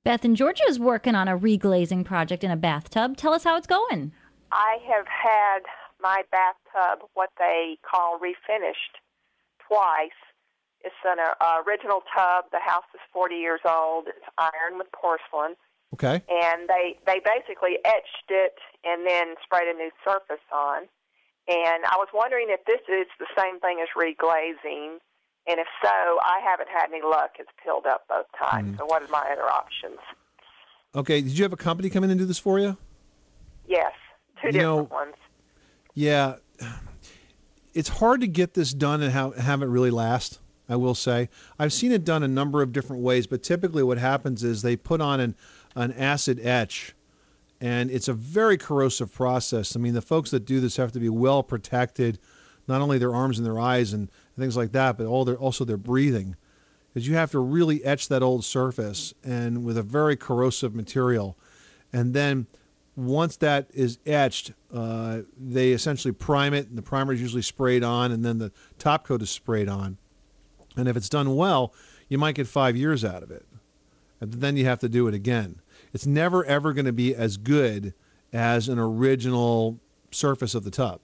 Beth in Georgia is working on a reglazing project in a bathtub. Tell us how it's going. I have had my bathtub, what they call refinished, twice. It's an original tub. The house is 40 years old. It's iron with porcelain. Okay. And they basically etched it and then sprayed a new surface on. And I was wondering if this is the same thing as reglazing. And if so, I haven't had any luck. It's peeled up both times. So what are my other options? Okay. Did you have a company come in and do this for you? Yes. Two different ones. Yeah. It's hard to get this done and have it really last, I will say. I've seen it done a number of different ways, but typically what happens is they put on an acid etch, and it's a very corrosive process. I mean, the folks that do this have to be well protected, not only their arms and their eyes and things like that, but also their breathing, because you have to really etch that old surface and with a very corrosive material. And then once that is etched, they essentially prime it, and the primer is usually sprayed on, and then the top coat is sprayed on. And if it's done well, you might get 5 years out of it. And then you have to do it again. It's never, ever going to be as good as an original surface of the tub.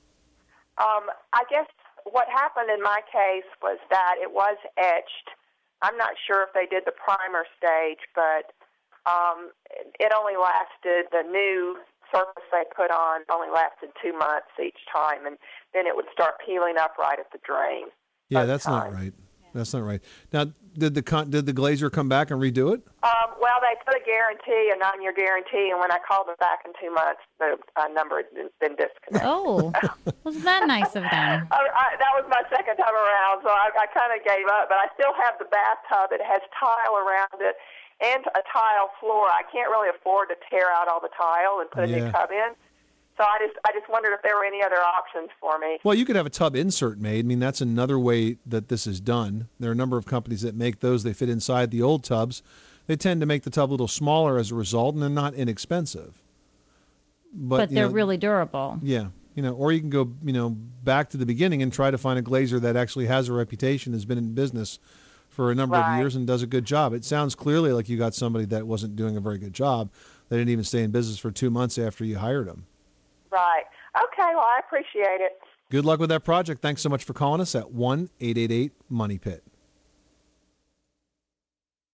I guess what happened in my case was that it was etched. I'm not sure if they did the primer stage, but it only lasted, the new surface they put on only lasted 2 months each time, and then it would start peeling up right at the drain. Yeah, that's not right. That's not right. Now, did the glazier come back and redo it? Well, they put a guarantee, a 9-year guarantee, and when I called them back in 2 months, the number had been disconnected. Oh, wasn't that nice of them? That was my second time around, so I kind of gave up. But I still have the bathtub. It has tile around it and a tile floor. I can't really afford to tear out all the tile and put a new tub in. So I just wondered if there were any other options for me. Well, you could have a tub insert made. I mean, that's another way that this is done. There are a number of companies that make those. They fit inside the old tubs. They tend to make the tub a little smaller as a result, and they're not inexpensive. But they're really durable. Yeah. Or you can go, back to the beginning and try to find a glazier that actually has a reputation, has been in business for a number of years and does a good job. It sounds clearly like you got somebody that wasn't doing a very good job. They didn't even stay in business for 2 months after you hired them. Right. Okay, well, I appreciate it. Good luck with that project. Thanks so much for calling us at 1-888-MONEY-PIT.